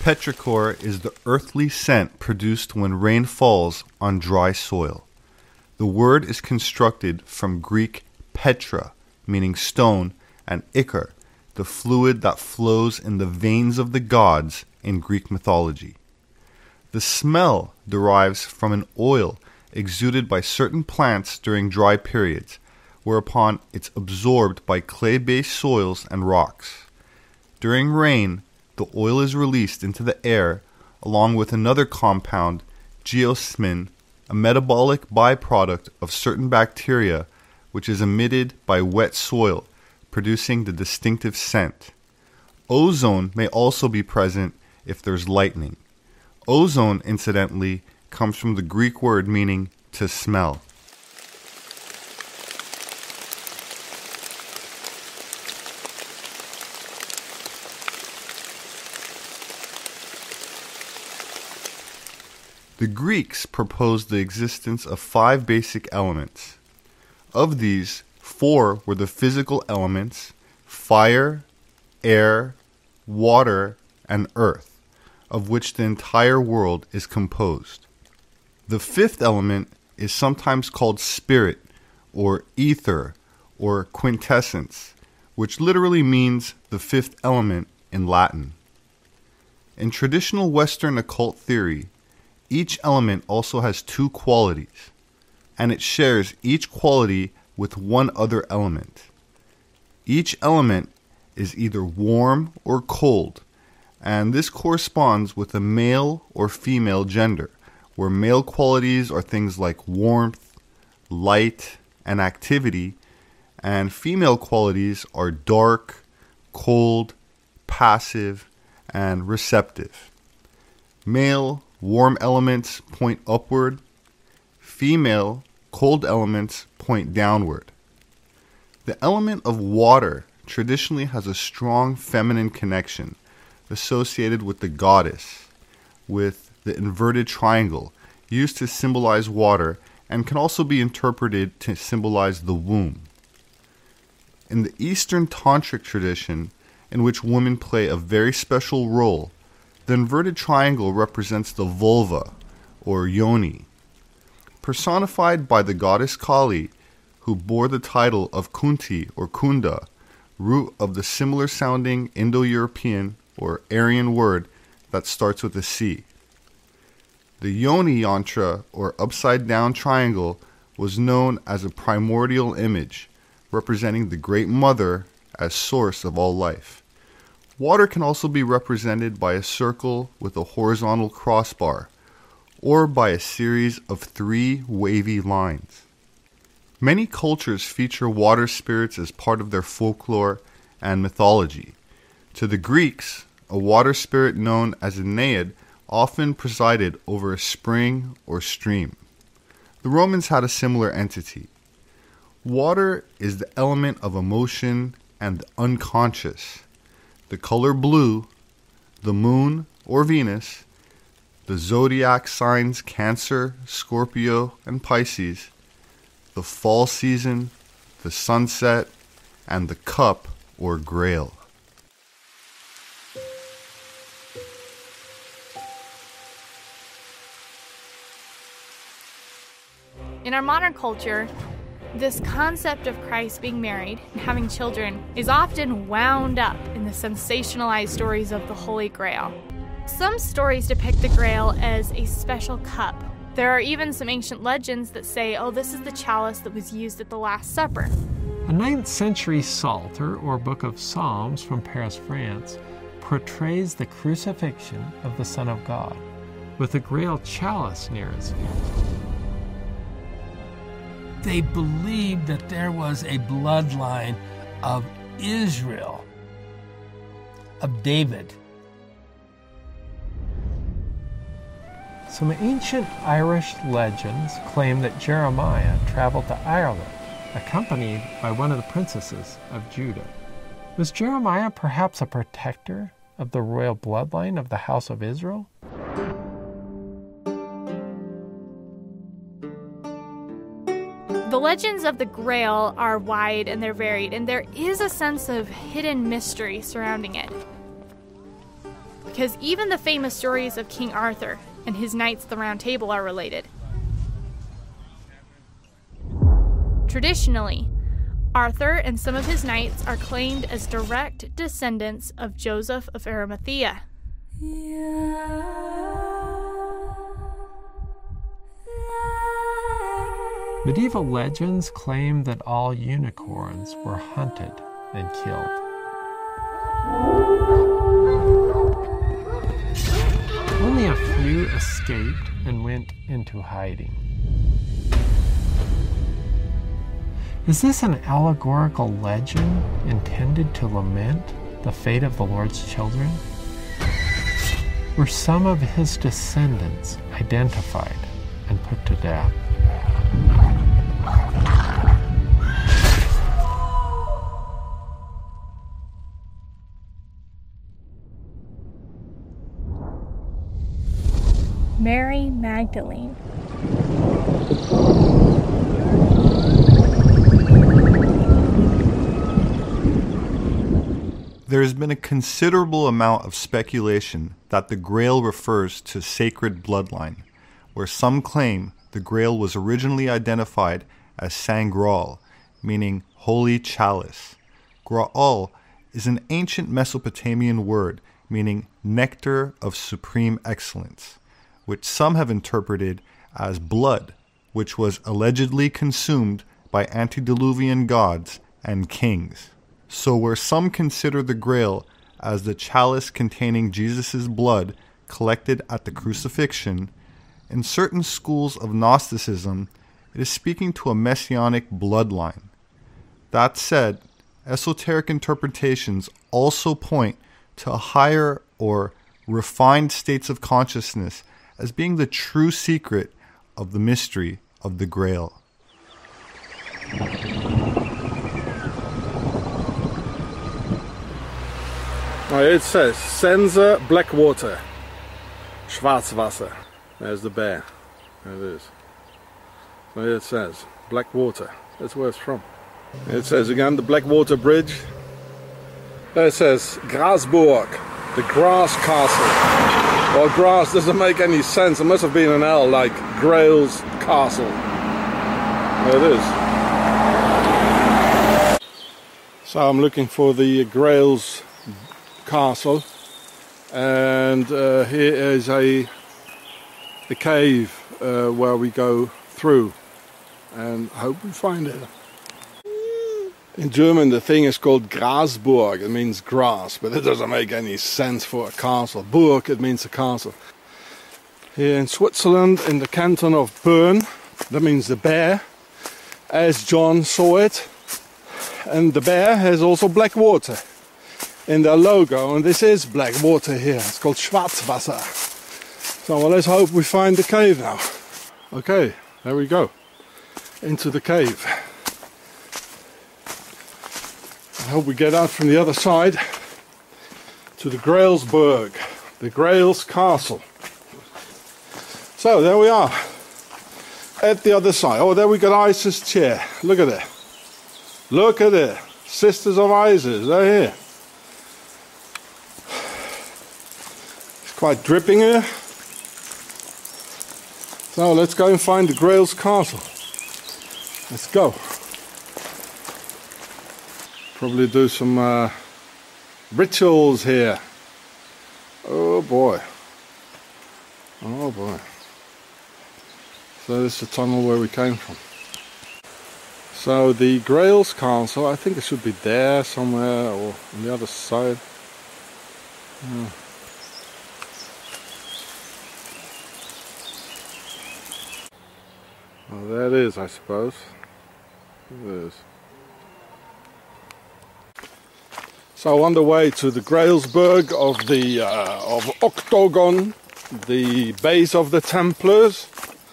Petrichor is the earthly scent produced when rain falls on dry soil. The word is constructed from Greek petra, meaning stone, and ichor, the fluid that flows in the veins of the gods in Greek mythology. The smell derives from an oil exuded by certain plants during dry periods, whereupon it's absorbed by clay-based soils and rocks. During rain, the oil is released into the air along with another compound, geosmin, a metabolic byproduct of certain bacteria which is emitted by wet soil, producing the distinctive scent. Ozone may also be present if there's lightning. Ozone, incidentally, comes from the Greek word meaning to smell. The Greeks proposed the existence of 5 basic elements. Of these, 4 were the physical elements: fire, air, water, and earth, of which the entire world is composed. The 5th element is sometimes called spirit, or ether, or quintessence, which literally means the 5th element in Latin. In traditional Western occult theory, each element also has 2 qualities, and it shares each quality with one other element. Each element is either warm or cold, and this corresponds with a male or female gender, where male qualities are things like warmth, light, and activity, and female qualities are dark, cold, passive, and receptive. Male, warm elements point upward. Female, cold elements point downward. The element of water traditionally has a strong feminine connection associated with the goddess, with the inverted triangle used to symbolize water and can also be interpreted to symbolize the womb. In the Eastern Tantric tradition, in which women play a very special role, the inverted triangle represents the vulva, or yoni. Personified by the goddess Kali, who bore the title of Kunti or Kunda, root of the similar-sounding Indo-European or Aryan word that starts with a C. The yoni yantra, or upside-down triangle, was known as a primordial image, representing the Great Mother as source of all life. Water can also be represented by a circle with a horizontal crossbar, or by a series of 3 wavy lines. Many cultures feature water spirits as part of their folklore and mythology. To the Greeks, a water spirit known as a Naiad often presided over a spring or stream. The Romans had a similar entity. Water is the element of emotion and the unconscious. The color blue, the moon or Venus, the zodiac signs Cancer, Scorpio, and Pisces, the fall season, the sunset, and the cup or grail. In our modern culture, this concept of Christ being married and having children is often wound up in the sensationalized stories of the Holy Grail. Some stories depict the Grail as a special cup. There are even some ancient legends that say, oh, this is the chalice that was used at the Last Supper. A 9th century Psalter, or Book of Psalms from Paris, France, portrays the crucifixion of the Son of God, with the Grail chalice near his feet. They believed that there was a bloodline of Israel, of David. Some ancient Irish legends claim that Jeremiah traveled to Ireland, accompanied by one of the princesses of Judah. Was Jeremiah perhaps a protector of the royal bloodline of the house of Israel? The legends of the Grail are wide and they're varied, and there is a sense of hidden mystery surrounding it. because even the famous stories of King Arthur and his Knights of the Round Table are related. Traditionally, Arthur and some of his knights are claimed as direct descendants of Joseph of Arimathea. Medieval legends claim that all unicorns were hunted and killed. Only a few escaped and went into hiding. Is this an allegorical legend intended to lament the fate of the Lord's children? Were some of his descendants identified and put to death? Mary Magdalene. There has been a considerable amount of speculation that the Grail refers to sacred bloodline, where some claim the Grail was originally identified as Saint Graal, meaning holy chalice. Graal is an ancient Mesopotamian word meaning nectar of supreme excellence, which some have interpreted as blood, which was allegedly consumed by antediluvian gods and kings. So where some consider the Grail as the chalice containing Jesus' blood collected at the crucifixion, in certain schools of Gnosticism, it is speaking to a messianic bloodline. That said, esoteric interpretations also point to a higher or refined states of consciousness as being the true secret of the mystery of the Grail. It says Sense Blackwater, Schwarzwasser. There's the bear. There it is. So here it says Blackwater. That's where it's from. It says again the Blackwater Bridge. There it says Grasburg, the Grass Castle. Well, grass doesn't make any sense. It must have been an L, like Grail's Castle. There it is. So I'm looking for the Grail's Castle, and here is a cave where we go through, and hope we find it. In German the thing is called Grasburg. It means grass, but it doesn't make any sense for a castle. Burg, it means a castle. Here in Switzerland, in the canton of Bern, that means the bear, as John saw it, and the bear has also black water in their logo, and this is black water here. It's called Schwarzwasser. So well, let's hope we find the cave now. Okay, there we go. Into the cave. I hope we get out from the other side to the Grailsburg, the Grail's Castle. So there we are. At the other side. Oh, there we got Isis' chair. Look at it. Look at it. Sisters of Isis, they're here. Quite dripping here. So let's go and find the Grail's Castle. Let's go. Probably do some rituals here. Oh boy. Oh boy. So this is the tunnel where we came from. So the Grail's Castle, I think it should be there somewhere or on the other side. Yeah. Well, there it is, I suppose. There it is. So on the way to the Grailsburg of the of Octagon, the base of the Templars.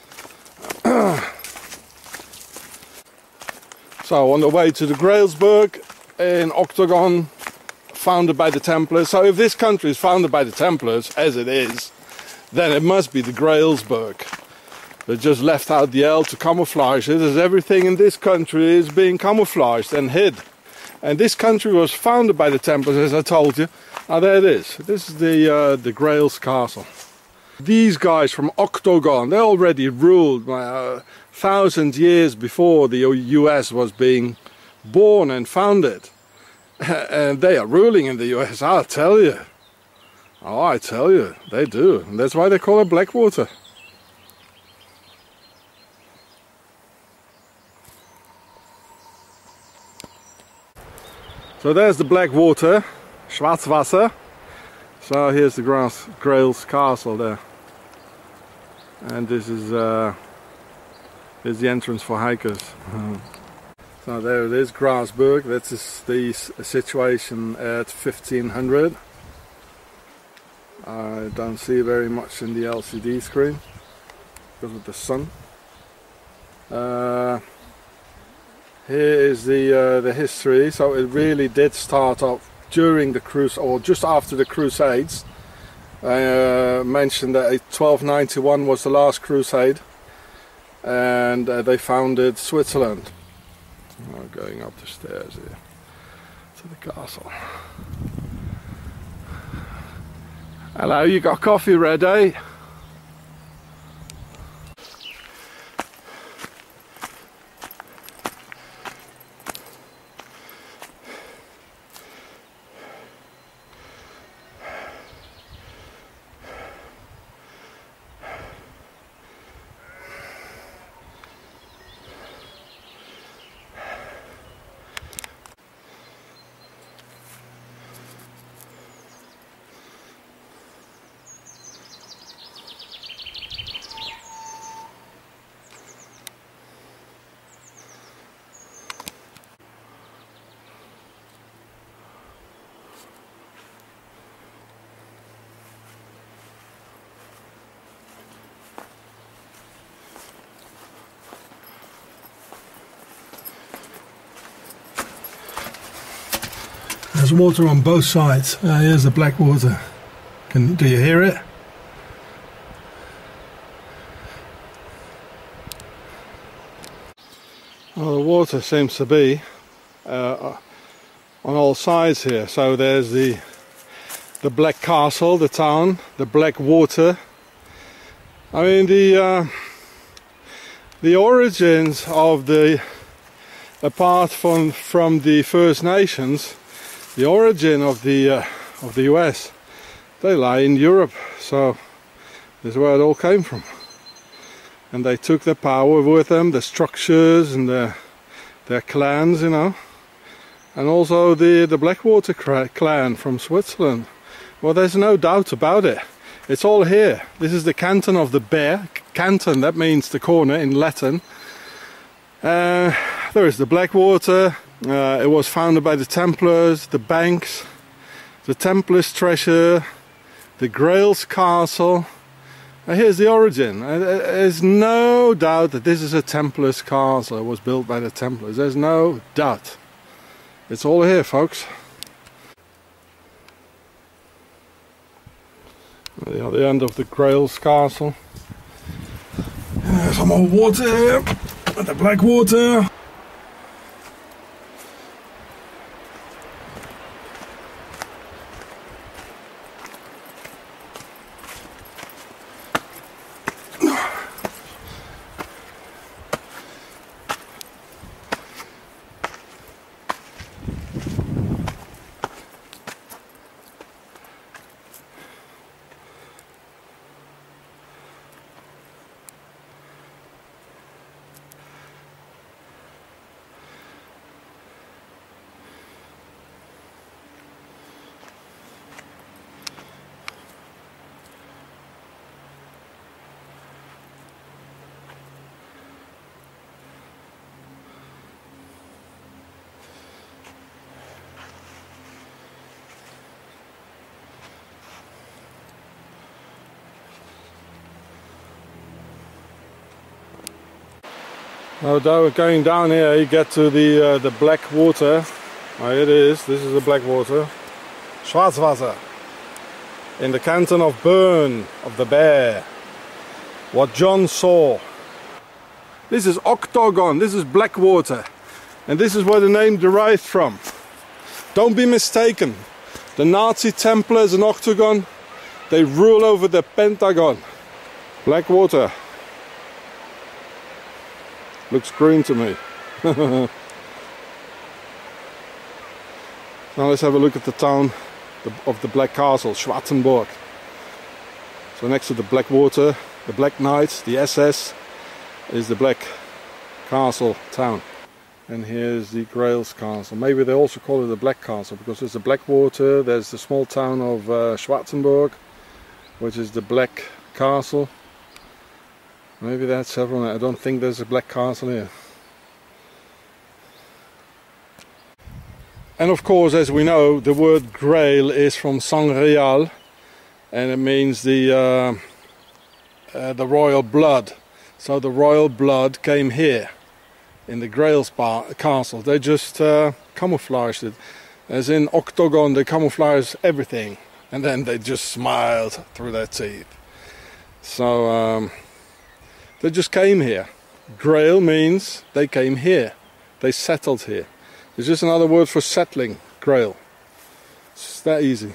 So on the way to the Grailsburg in Octagon, founded by the Templars. So if this country is founded by the Templars, as it is, then it must be the Grailsburg. They just left out the L to camouflage it, as everything in this country is being camouflaged and hid And this country was founded by the Templars, as I told you. Now there it is. This is the Grails Castle. These guys from Octagon, they already ruled 1,000 years before the US was being born and founded. And they are ruling in the US, I'll tell you. Oh, I tell you, they do. And that's why they call it Blackwater. So there's the Blackwater, Schwarzwasser. So here's the Grails Castle there. And this is here's the entrance for hikers. So there it is, Grasberg. That's the situation at 1500. I don't see very much in the LCD screen because of the sun. Here is the history. So it really did start off during the Crusade, or just after the Crusades. I mentioned that 1291 was the last Crusade, and they founded Switzerland. Oh, going up the stairs here to the castle. Hello, you got coffee ready? There's water on both sides. Here's the Blackwater. Do you hear it? Well, the water seems to be on all sides here. So there's the Black Castle, the town, the Blackwater. I mean the origins of apart from the First Nations. The origin of the US, they lie in Europe, so this is where it all came from. And they took their power with them, the structures and their clans, you know. And also the Blackwater clan from Switzerland. Well, there's no doubt about it. It's all here. This is the canton of the Bear. Canton, that means the corner in Latin. There is the Blackwater. It was founded by the Templars, the banks, the Templars' treasure, the Grails Castle. Here's the origin. There's no doubt that this is a Templars castle. It was built by the Templars. There's no doubt. It's all here, folks. At the end of the Grails Castle. There's some more water here. And the Blackwater. Now going down here you get to the Blackwater. Here it is, this is the Blackwater. Schwarzwasser. In the canton of Bern, of the Bear. What John saw. This is Octagon, this is Blackwater. And this is where the name derived from. Don't be mistaken. The Nazi Templars and Octagon, they rule over the Pentagon. Blackwater. Looks green to me. Now let's have a look at the town of the Black Castle, Schwarzenburg. So next to the Blackwater, the Black Knights, the SS, is the Black Castle town. And here's the Grails Castle. Maybe they also call it the Black Castle because there's the Blackwater, there's the small town of Schwarzenburg, which is the Black Castle. Maybe that's several. I don't think there's a Black Castle here. And of course, as we know, the word Grail is from Sangreal, and it means the royal blood. So the royal blood came here in the Grails castle. They just camouflaged it. As in Octagon, they camouflage everything, and then they just smiled through their teeth. So they just came here. Grail means they came here. They settled here. It's just another word for settling, Grail. It's that easy.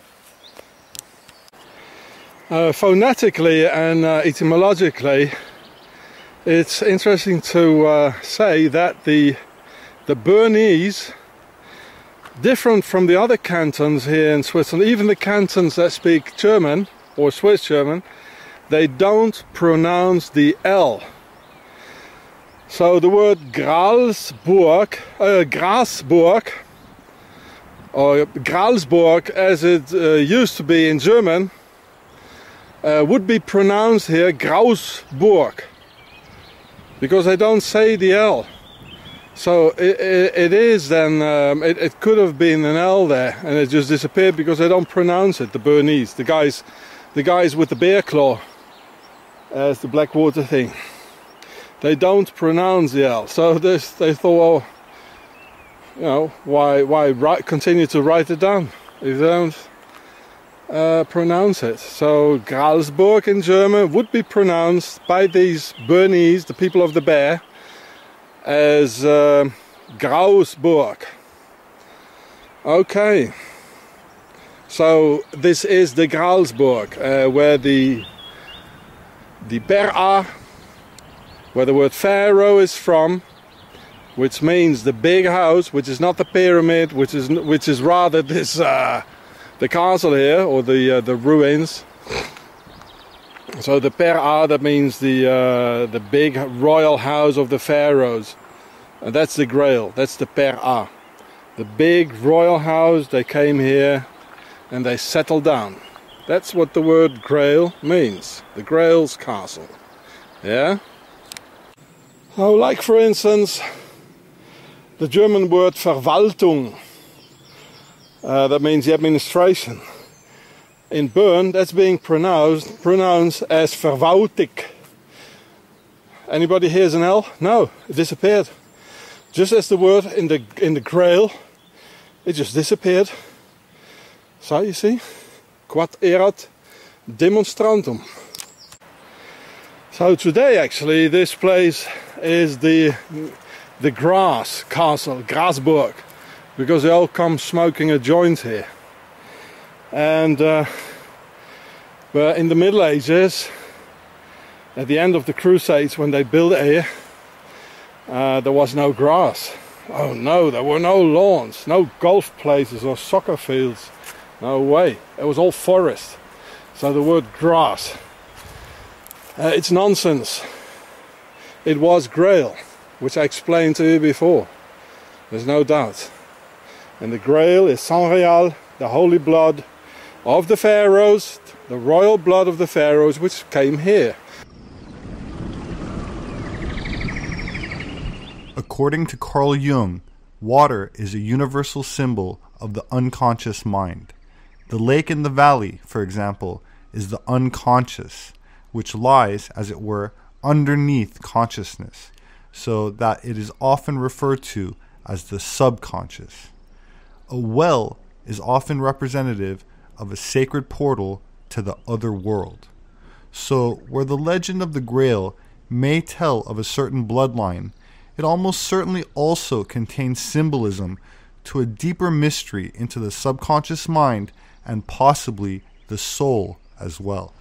Phonetically and etymologically, it's interesting to say that the Bernese, different from the other cantons here in Switzerland, even the cantons that speak German or Swiss German, they don't pronounce the L. So the word Gralsburg, or Gralsburg as it used to be in German, would be pronounced here Grausburg, because they don't say the L. So it is then, it could have been an L there, and it just disappeared because they don't pronounce it, the Bernese, the guys with the bear claw as the Blackwater thing. They don't pronounce the L, so they thought, well, why continue to write it down if they don't pronounce it? So Gralsburg in German would be pronounced by these Bernese, the people of the bear, as Grausburg. Okay, so this is the Gralsburg, where the Pera, where the word pharaoh is from, which means the big house, which is not the pyramid, which is rather this the castle here, or the ruins. So the Pera, that means the big royal house of the pharaohs, and that's the Grail. That's the Pera, the big royal house. They came here and they settled down. That's what the word Grail means. The Grail's castle. Yeah. So, like for instance, the German word Verwaltung, that means the administration. In Bern, that's being pronounced as Verwaltig. Anybody hears an L? No, it disappeared. Just as the word in the Grail, it just disappeared. So you see, quod erat demonstrantum. So today, actually, this place is the Grass Castle, Grasburg, because they all come smoking a joint here. And but in the Middle Ages, at the end of the Crusades, when they built it here, there was no grass. Oh no, there were no lawns, no golf places or soccer fields. No way. It was all forest. So the word grass, it's nonsense. It was Grail, which I explained to you before. There's no doubt. And the Grail is Sangreal, the holy blood of the pharaohs, the royal blood of the pharaohs, which came here. According to Carl Jung, water is a universal symbol of the unconscious mind. The lake in the valley, for example, is the unconscious, which lies, as it were, underneath consciousness, so that it is often referred to as the subconscious. A well is often representative of a sacred portal to the other world. So, where the legend of the Grail may tell of a certain bloodline, it almost certainly also contains symbolism to a deeper mystery into the subconscious mind and possibly the soul as well.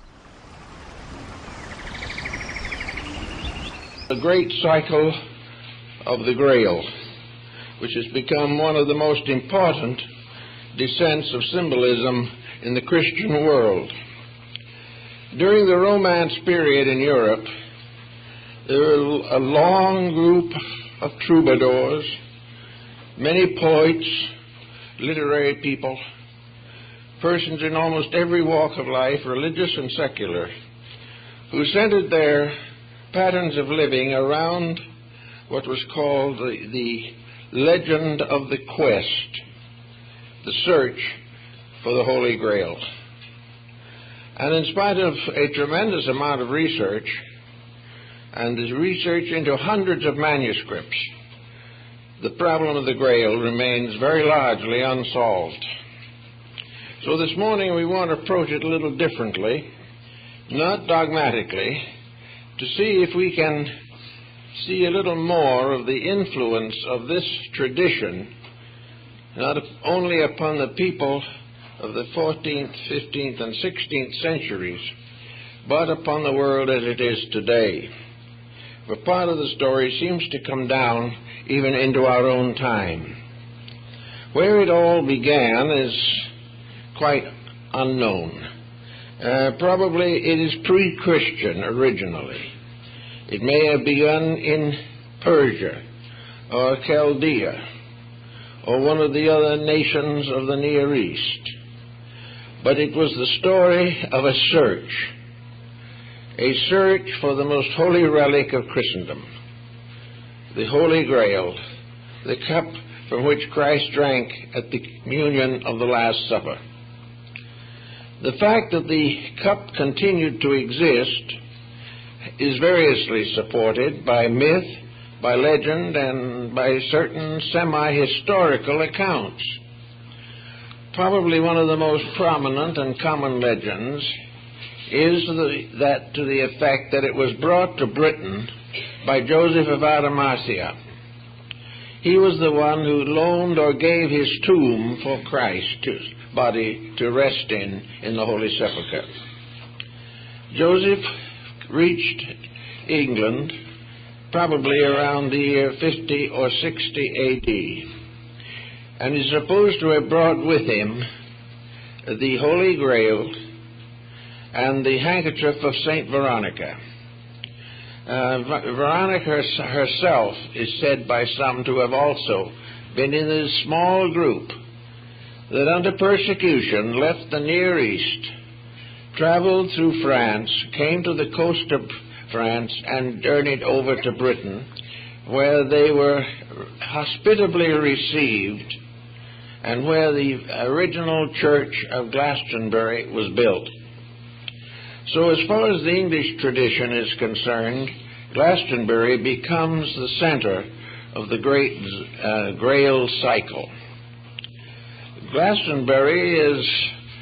The great cycle of the Grail, which has become one of the most important descents of symbolism in the Christian world. During the Romance period in Europe, there were a long group of troubadours, many poets, literary people, persons in almost every walk of life, religious and secular, who centered their patterns of living around what was called the legend of the quest, the search for the Holy Grail. And in spite of a tremendous amount of research, and the research into hundreds of manuscripts, the problem of the Grail remains very largely unsolved. So this morning we want to approach it a little differently, not dogmatically, to see if we can see a little more of the influence of this tradition, not only upon the people of the 14th, 15th, and 16th centuries, but upon the world as it is today. For part of the story seems to come down even into our own time. Where it all began is quite unknown. Probably it is pre-Christian originally. It may have begun in Persia or Chaldea or one of the other nations of the Near East. But it was the story of a search for the most holy relic of Christendom, the Holy Grail, the cup from which Christ drank at the communion of the Last Supper. The fact that the cup continued to exist is variously supported by myth, by legend, and by certain semi-historical accounts. Probably one of the most prominent and common legends is that to the effect that it was brought to Britain by Joseph of Arimathea. He was the one who loaned or gave his tomb for Christ's body to rest in the Holy Sepulchre. Joseph reached England probably around the year 50 or 60 A.D. and is supposed to have brought with him the Holy Grail and the handkerchief of Saint Veronica. Veronica herself is said by some to have also been in this small group that under persecution left the Near East, traveled through France, came to the coast of France, and journeyed over to Britain, where they were hospitably received and where the original church of Glastonbury was built. So as far as the English tradition is concerned, Glastonbury becomes the center of the great Grail cycle. Glastonbury is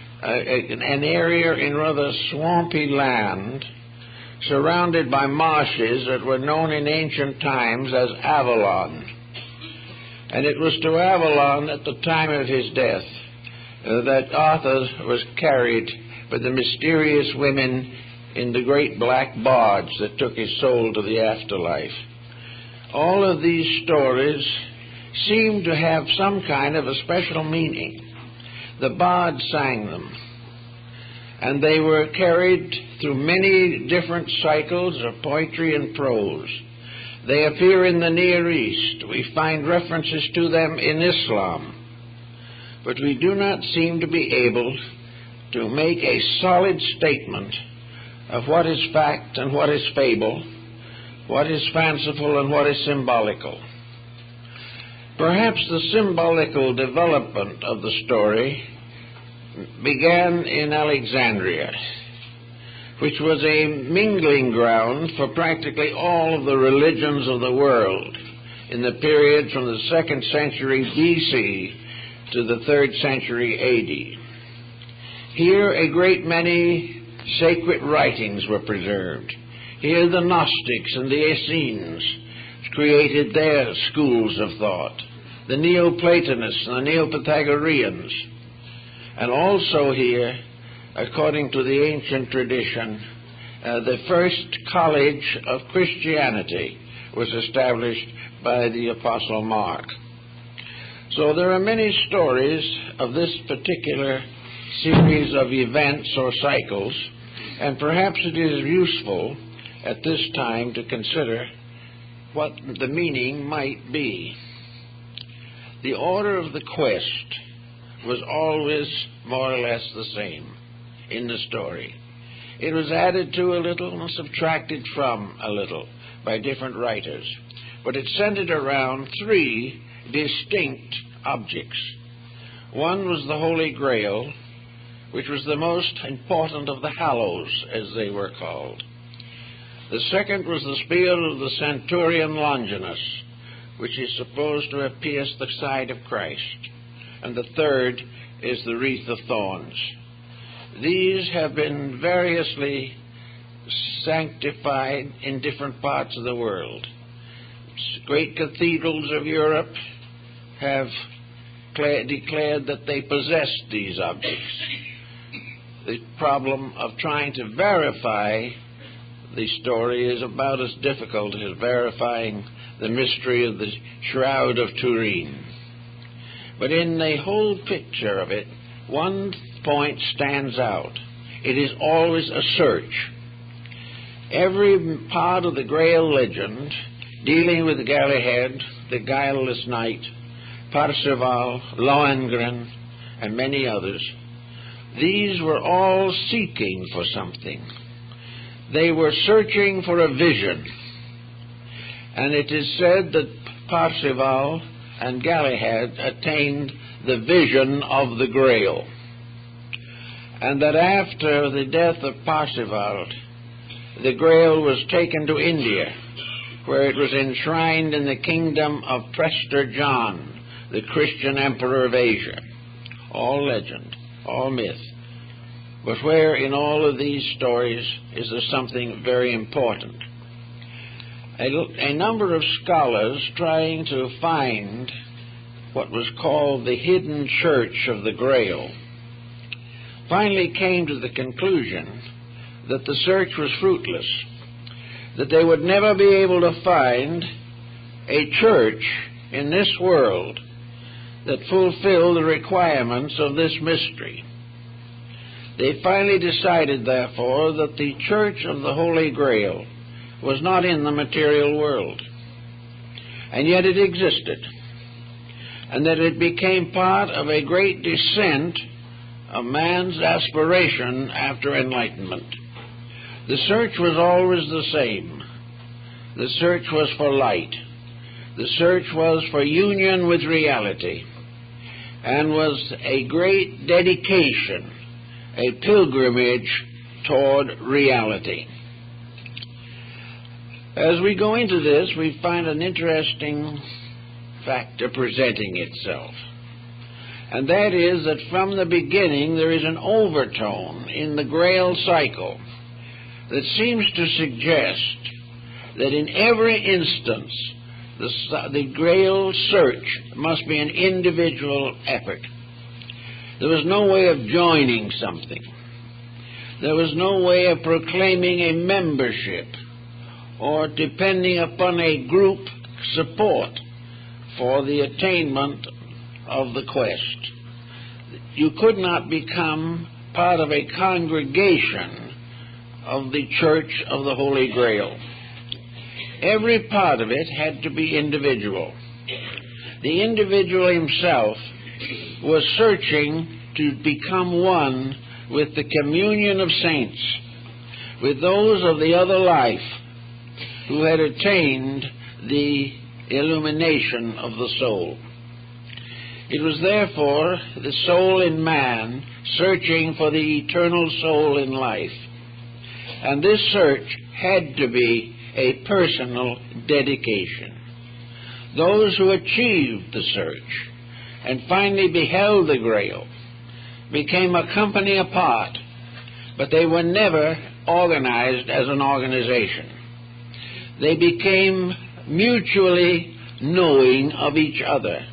an area in rather swampy land surrounded by marshes that were known in ancient times as Avalon. And it was to Avalon at the time of his death that Arthur was carried by the mysterious women in the great black barge that took his soul to the afterlife. All of these stories seem to have some kind of a special meaning. The bards sang them, and they were carried through many different cycles of poetry and prose. They appear in the Near East. We find references to them in Islam, but we do not seem to be able to make a solid statement of what is fact and what is fable, what is fanciful and what is symbolical. Perhaps the symbolical development of the story began in Alexandria, which was a mingling ground for practically all of the religions of the world in the period from the 2nd century BC to the 3rd century AD. Here a great many sacred writings were preserved. Here the Gnostics and the Essenes created their schools of thought. the Neoplatonists and the Neopythagoreans, and also here, according to the ancient tradition, the first college of Christianity was established by the Apostle Mark. So there are many stories of this particular series of events or cycles, and perhaps it is useful at this time to consider what the meaning might be. The order of the quest was always more or less the same in the story. It was added to a little and subtracted from a little by different writers, but it centered around three distinct objects. One was the Holy Grail, which was the most important of the Hallows, as they were called. The second was the spear of the centurion Longinus, which is supposed to have pierced the side of Christ. And the third is the wreath of thorns. These have been variously sanctified in different parts of the world. Great cathedrals of Europe have declared that they possess these objects. The problem of trying to verify the story is about as difficult as verifying the mystery of the Shroud of Turin. But in the whole picture of it, one point stands out. It is always a search. Every part of the Grail legend, dealing with Galahad, the guileless knight, Parzival, Lohengrin, and many others, these were all seeking for something. They were searching for a vision. And it is said that Parzival and Galahad attained the vision of the Grail. And that after the death of Parzival, the Grail was taken to India, where it was enshrined in the kingdom of Prester John, the Christian emperor of Asia. All legend, all myth. But where in all of these stories is there something very important? A number of scholars trying to find what was called the hidden church of the Grail finally came to the conclusion that the search was fruitless, that they would never be able to find a church in this world that fulfilled the requirements of this mystery. They finally decided, therefore, that the church of the Holy Grail was not in the material world, and yet it existed, and that it became part of a great descent of man's aspiration after enlightenment. The search was always the same. The search was for light. The search was for union with reality, and was a great dedication, a pilgrimage toward reality. As we go into this, we find an interesting factor presenting itself. And that is that from the beginning there is an overtone in the Grail cycle that seems to suggest that in every instance the Grail search must be an individual effort. There was no way of joining something. There was no way of proclaiming a membership or depending upon a group support for the attainment of the quest. You could not become part of a congregation of the Church of the Holy Grail. Every part of it had to be individual. The individual himself was searching to become one with the communion of saints, with those of the other life who had attained the illumination of the soul. It was therefore the soul in man searching for the eternal soul in life. And this search had to be a personal dedication. Those who achieved the search and finally beheld the Grail became a company apart, but they were never organized as an organization. They became mutually knowing of each other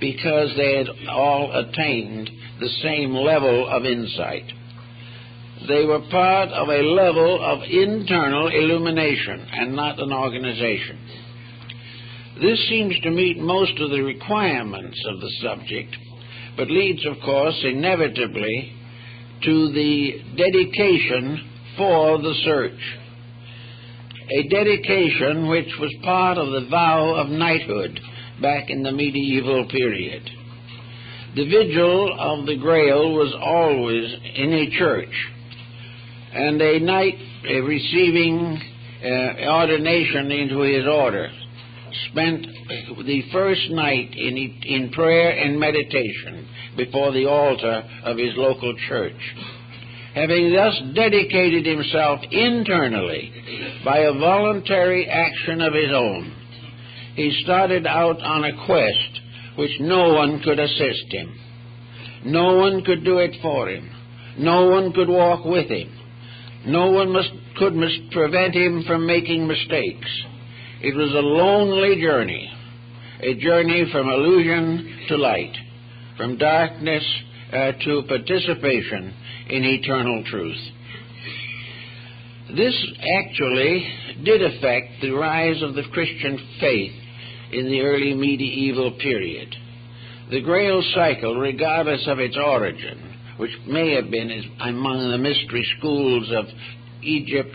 because they had all attained the same level of insight. They were part of a level of internal illumination and not an organization. This seems to meet most of the requirements of the subject, but leads, of course, inevitably to the dedication for the search. A dedication which was part of the vow of knighthood back in the medieval period. The vigil of the Grail was always in a church, and a knight receiving ordination into his order spent the first night in prayer and meditation before the altar of his local church. Having thus dedicated himself internally by a voluntary action of his own, he started out on a quest which no one could assist him. No one could do it for him. No one could walk with him. No one could prevent him from making mistakes. It was a lonely journey, a journey from illusion to light, from darkness to participation in eternal truth. This actually did affect the rise of the Christian faith in the early medieval period. The Grail cycle, regardless of its origin, which may have been among the mystery schools of Egypt,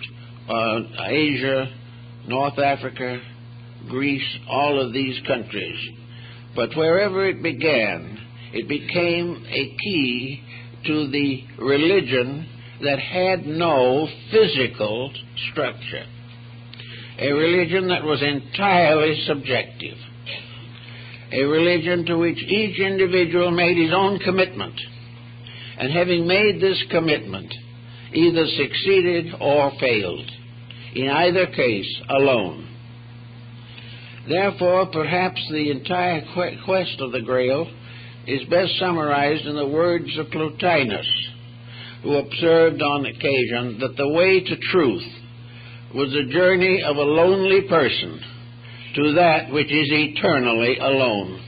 Asia, North Africa, Greece, all of these countries, but wherever it began, it became a key to the religion that had no physical structure, a religion that was entirely subjective, a religion to which each individual made his own commitment, and having made this commitment, either succeeded or failed, in either case alone. Therefore, perhaps the entire quest of the Grail is best summarized in the words of Plotinus, who observed on occasion that the way to truth was the journey of a lonely person to that which is eternally alone.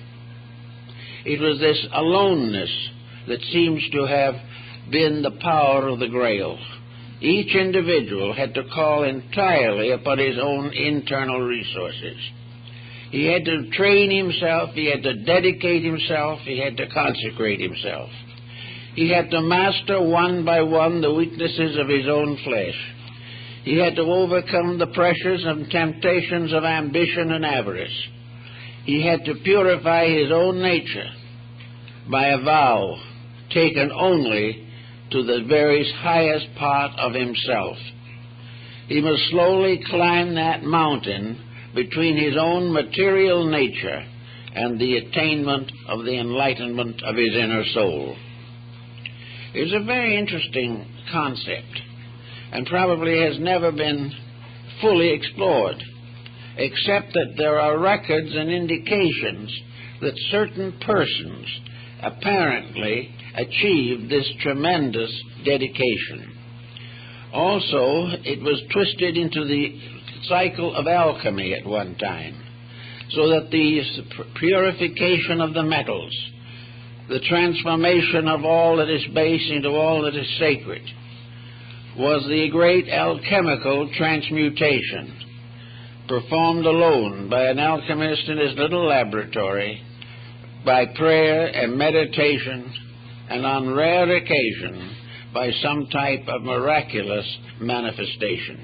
It was this aloneness that seems to have been the power of the Grail. Each individual had to call entirely upon his own internal resources. He had to train himself, he had to dedicate himself, he had to consecrate himself. He had to master one by one the weaknesses of his own flesh. He had to overcome the pressures and temptations of ambition and avarice. He had to purify his own nature by a vow taken only to the very highest part of himself. He must slowly climb that mountain between his own material nature and the attainment of the enlightenment of his inner soul. It's a very interesting concept, and probably has never been fully explored, except that there are records and indications that certain persons apparently achieved this tremendous dedication. Also, it was twisted into the cycle of alchemy at one time, so that the purification of the metals, the transformation of all that is base into all that is sacred, was the great alchemical transmutation, performed alone by an alchemist in his little laboratory, by prayer and meditation, and on rare occasion by some type of miraculous manifestation.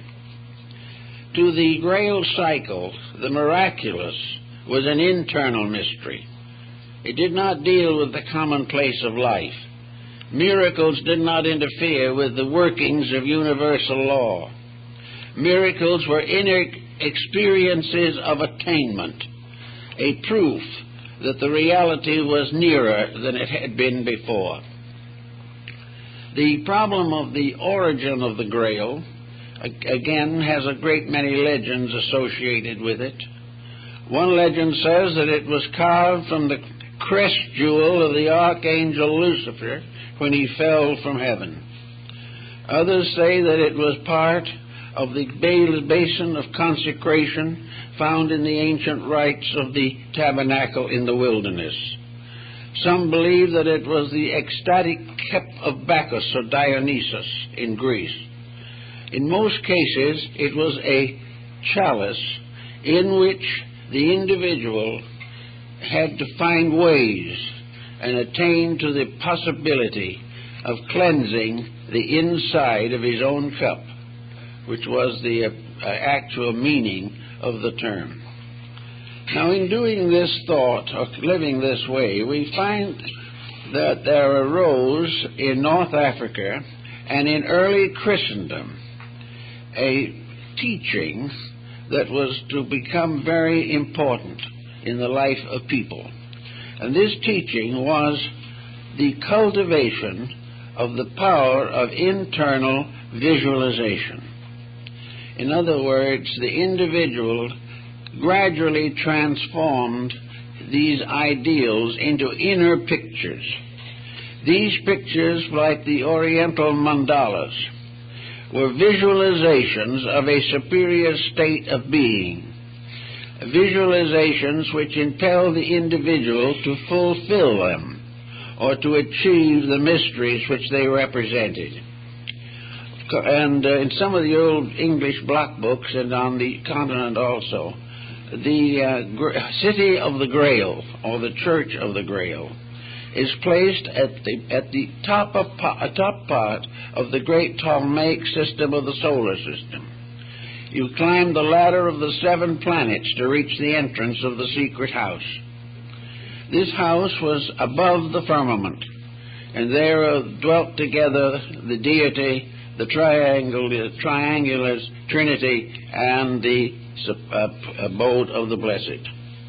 To the Grail cycle, the miraculous was an internal mystery. It did not deal with the commonplace of life. Miracles did not interfere with the workings of universal law. Miracles were inner experiences of attainment, a proof that the reality was nearer than it had been before. The problem of the origin of the Grail, again, has a great many legends associated with it. One legend says that it was carved from the crest jewel of the archangel Lucifer when he fell from heaven. Others say that it was part of the basin of consecration found in the ancient rites of the tabernacle in the wilderness. Some believe that it was the ecstatic cup of Bacchus or Dionysus in Greece. In most cases, it was a chalice in which the individual had to find ways and attain to the possibility of cleansing the inside of his own cup, which was the actual meaning of the term. Now, in doing this thought, or living this way, we find that there arose in North Africa and in early Christendom a teaching that was to become very important in the life of people. And this teaching was the cultivation of the power of internal visualization. In other words, the individual gradually transformed these ideals into inner pictures. These pictures, like the Oriental mandalas, were visualizations of a superior state of being, visualizations which impel the individual to fulfill them or to achieve the mysteries which they represented. And in some of the old English block books, and on the continent also, the city of the Grail, or the Church of the Grail, is placed at the top part of the great Ptolemaic system of the solar system. You climb the ladder of the 7 planets to reach the entrance of the secret house. This house was above the firmament, and there dwelt together the deity, the triangular Trinity, and the abode of the blessed.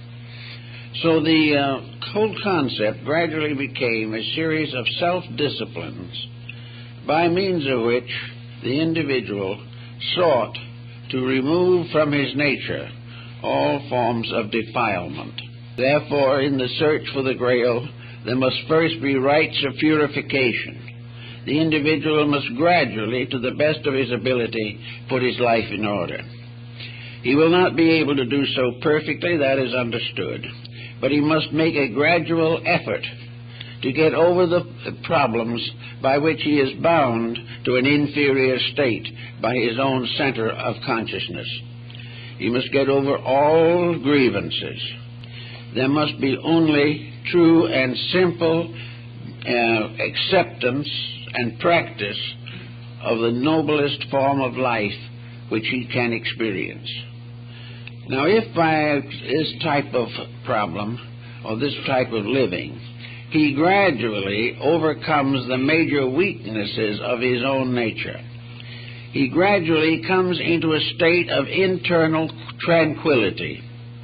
So the whole concept gradually became a series of self-disciplines by means of which the individual sought to remove from his nature all forms of defilement. Therefore, in the search for the Grail, there must first be rites of purification. The individual must gradually, to the best of his ability, put his life in order. He will not be able to do so perfectly, that is understood, but he must make a gradual effort to get over the problems by which he is bound to an inferior state by his own center of consciousness. He must get over all grievances. There must be only true and simple acceptance and practice of the noblest form of life which he can experience. Now, if by this type of problem, or this type of living, he gradually overcomes the major weaknesses of his own nature, he gradually comes into a state of internal tranquility.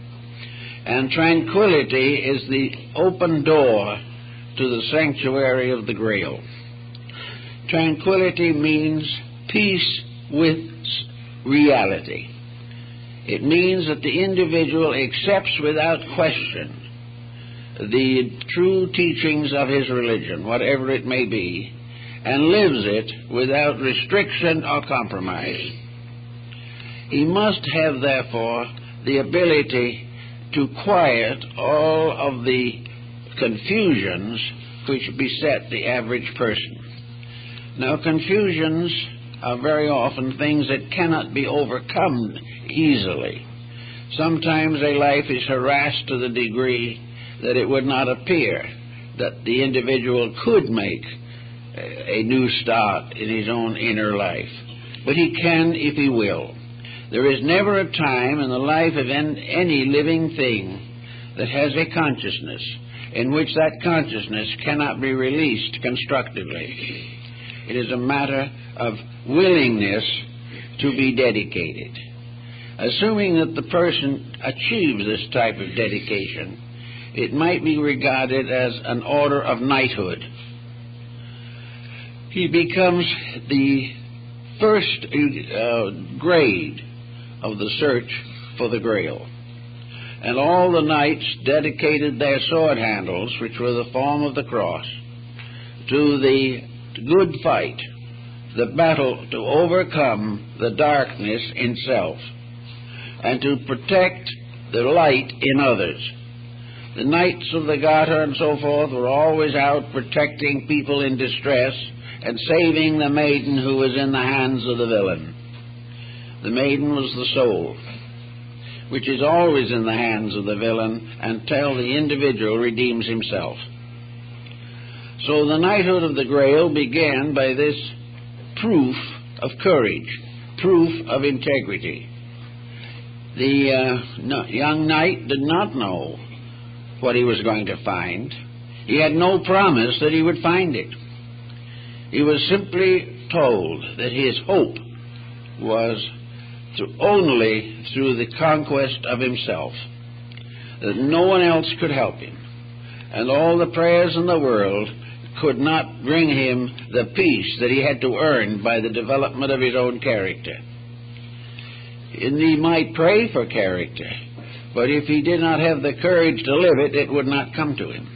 And tranquility is the open door to the sanctuary of the Grail. Tranquility means peace with reality. It means that the individual accepts without question the true teachings of his religion, whatever it may be, and lives it without restriction or compromise. He must have, therefore, the ability to quiet all of the confusions which beset the average person. Now, confusions are very often things that cannot be overcome easily. Sometimes a life is harassed to the degree that it would not appear that the individual could make a new start in his own inner life. But he can if he will. There is never a time in the life of any living thing that has a consciousness in which that consciousness cannot be released constructively. It is a matter of willingness to be dedicated. Assuming that the person achieves this type of dedication, it might be regarded as an order of knighthood. He becomes the first grade of the search for the Grail. And all the knights dedicated their sword handles, which were the form of the cross, to the good fight, the battle to overcome the darkness in self, and to protect the light in others. The Knights of the Garter and so forth were always out protecting people in distress and saving the maiden who was in the hands of the villain. The maiden was the soul, which is always in the hands of the villain until the individual redeems himself. So the knighthood of the Grail began by this proof of courage, proof of integrity. The young knight did not know what he was going to find. He had no promise that he would find it. He was simply told that his hope was only through the conquest of himself, that no one else could help him, and all the prayers in the world could not bring him the peace that he had to earn by the development of his own character. And he might pray for character, but if he did not have the courage to live it, it would not come to him.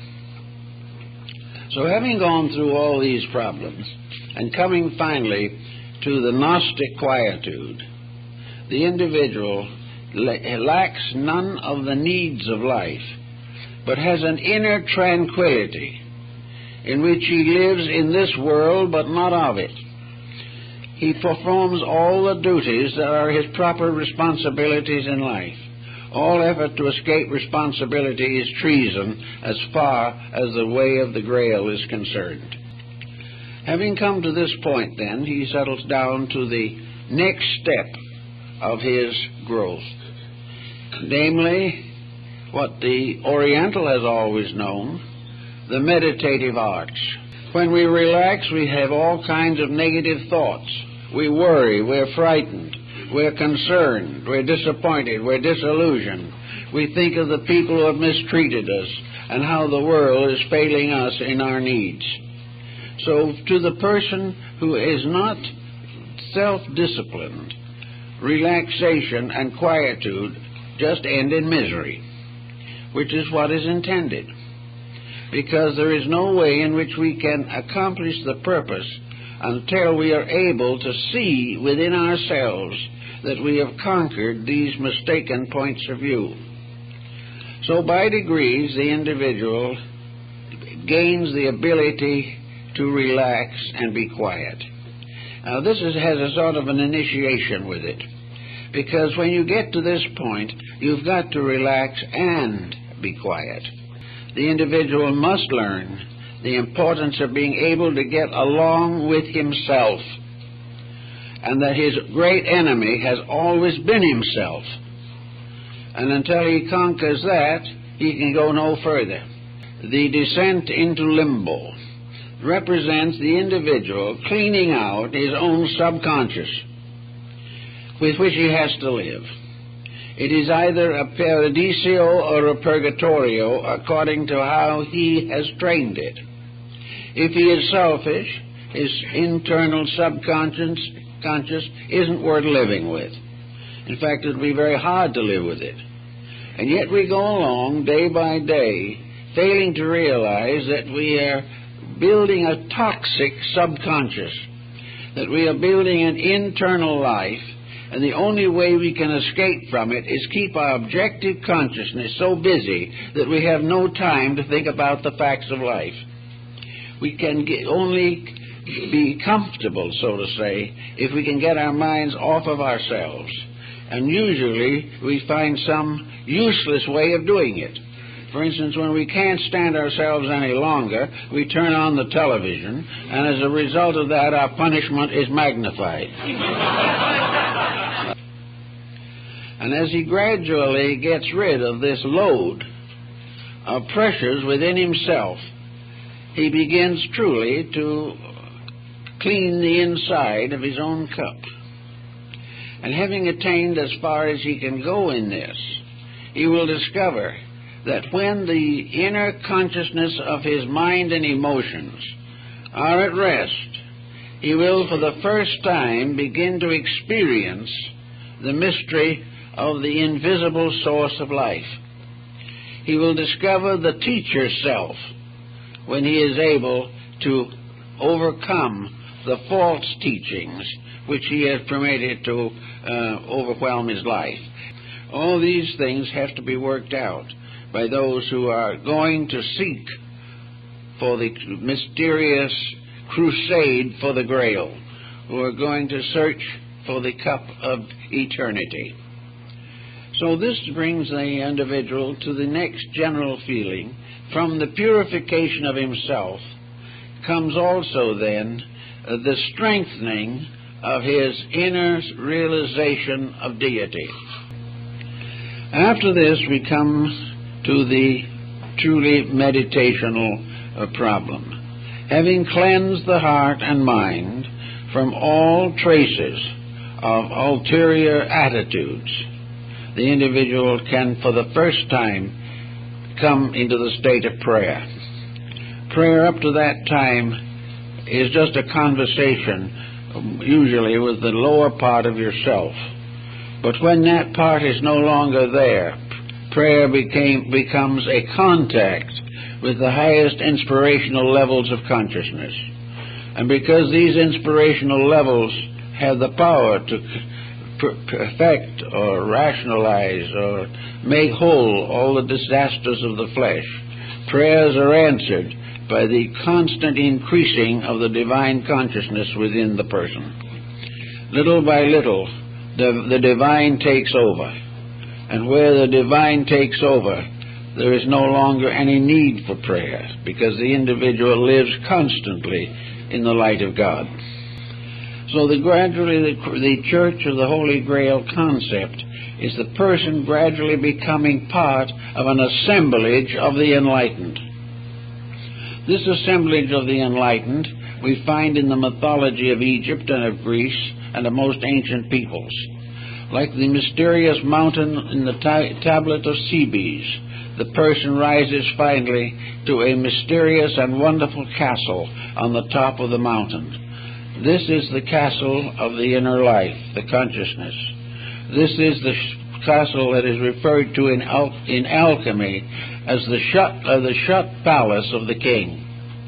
So having gone through all these problems, and coming finally to the Gnostic quietude, the individual lacks none of the needs of life, but has an inner tranquility in which he lives in this world but not of it. He performs all the duties that are his proper responsibilities in life. All effort to escape responsibility is treason as far as the way of the Grail is concerned. Having come to this point, then, he settles down to the next step of his growth, namely what the Oriental has always known, the meditative arts. When we relax, we have all kinds of negative thoughts. We worry, we're frightened, we're concerned, we're disappointed, we're disillusioned. We think of the people who have mistreated us and how the world is failing us in our needs. So to the person who is not self-disciplined, relaxation and quietude just end in misery, which is what is intended, because there is no way in which we can accomplish the purpose until we are able to see within ourselves that we have conquered these mistaken points of view. So by degrees the individual gains the ability to relax and be quiet. Now this has a sort of an initiation with it, because when you get to this point, you've got to relax and be quiet. The individual must learn the importance of being able to get along with himself, and that his great enemy has always been himself. And until he conquers that, he can go no further. The descent into limbo represents the individual cleaning out his own subconscious with which he has to live. It is either a paradiso or a purgatorio according to how he has trained it. If he is selfish, his internal subconscious isn't worth living with. In fact, it will be very hard to live with it. And yet we go along day by day, failing to realize that we are building a toxic subconscious, that we are building an internal life, and the only way we can escape from it is keep our objective consciousness so busy that we have no time to think about the facts of life. We can only be comfortable, so to say, if we can get our minds off of ourselves. And usually we find some useless way of doing it. For instance, when we can't stand ourselves any longer, we turn on the television, and as a result of that, our punishment is magnified. And as he gradually gets rid of this load of pressures within himself, he begins truly to clean the inside of his own cup. And having attained as far as he can go in this, he will discover that when the inner consciousness of his mind and emotions are at rest, he will for the first time begin to experience the mystery of the invisible source of life. He will discover the teacher self when he is able to overcome the false teachings which he has permitted to overwhelm his life. All these things have to be worked out. by those who are going to seek for the mysterious crusade for the Grail, who are going to search for the cup of eternity. So this brings the individual to the next general feeling. From the purification of himself comes also then the strengthening of his inner realization of deity. After this we come to the truly meditational problem. Having cleansed the heart and mind from all traces of ulterior attitudes, the individual can for the first time come into the state of prayer. Prayer up to that time is just a conversation, usually with the lower part of yourself. But when that part is no longer there, prayer becomes a contact with the highest inspirational levels of consciousness. And because these inspirational levels have the power to perfect or rationalize or make whole all the disasters of the flesh, prayers are answered by the constant increasing of the divine consciousness within the person. Little by little, the divine takes over. And where the divine takes over, there is no longer any need for prayer, because the individual lives constantly in the light of God. So gradually the Church of the Holy Grail concept is the person gradually becoming part of an assemblage of the enlightened. This assemblage of the enlightened we find in the mythology of Egypt and of Greece and of most ancient peoples. Like the mysterious mountain in the tablet of Cebes, the person rises finally to a mysterious and wonderful castle on the top of the mountain. This is the castle of the inner life, the consciousness. This is the castle that is referred to in alchemy as the shut palace of the king.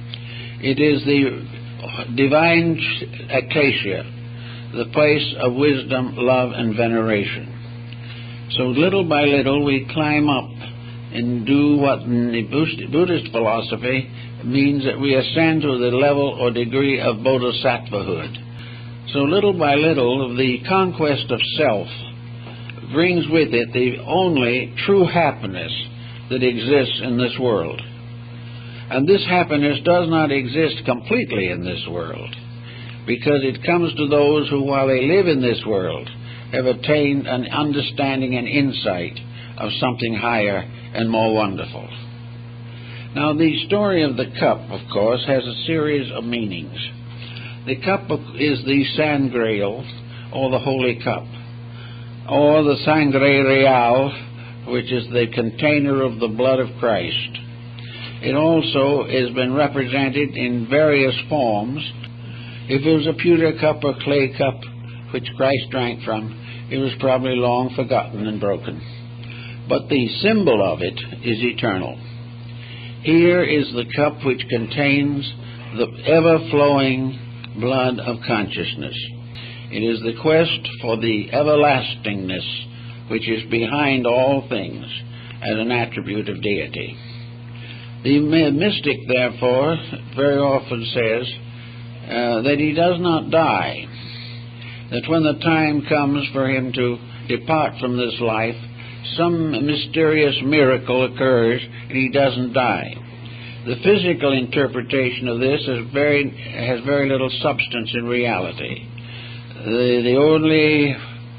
It is the divine acacia, the place of wisdom, love, and veneration. So little by little we climb up and do what in the Buddhist philosophy means that we ascend to the level or degree of bodhisattvahood. So little by little the conquest of self brings with it the only true happiness that exists in this world. And this happiness does not exist completely in this world, because it comes to those who, while they live in this world, have attained an understanding and insight of something higher and more wonderful. Now, the story of the cup, of course, has a series of meanings. The cup is the Sangreal, or the Holy Cup, or the Sangre Real, which is the container of the blood of Christ. It also has been represented in various forms. If it was a pewter cup or clay cup, which Christ drank from, it was probably long forgotten and broken. But the symbol of it is eternal. Here is the cup which contains the ever-flowing blood of consciousness. It is the quest for the everlastingness which is behind all things as an attribute of deity. The mystic, therefore, very often says that he does not die, that when the time comes for him to depart from this life, some mysterious miracle occurs and he doesn't die. The physical interpretation of this has very little substance in reality. The only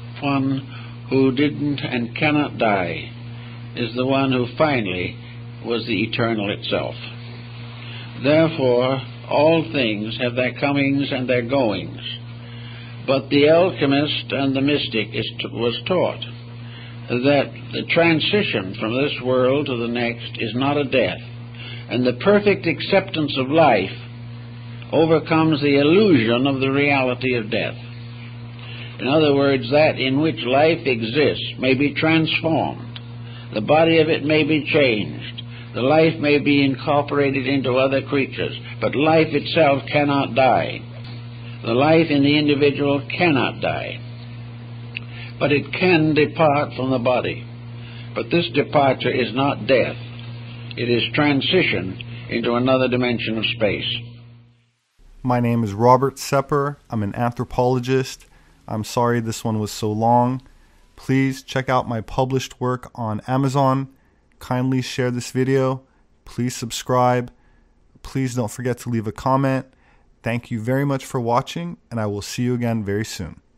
one who didn't and cannot die is the one who finally was the eternal itself. Therefore, all things have their comings and their goings. But the alchemist and the mystic was taught that the transition from this world to the next is not a death, and the perfect acceptance of life overcomes the illusion of the reality of death. In other words, that in which life exists may be transformed. The body of it may be changed. The life may be incorporated into other creatures, but life itself cannot die. The life in the individual cannot die, but it can depart from the body. But this departure is not death. It is transition into another dimension of space. My name is Robert Sepper. I'm an anthropologist. I'm sorry this one was so long. Please check out my published work on Amazon. Kindly share this video. Please subscribe. Please don't forget to leave a comment. Thank you very much for watching, and I will see you again very soon.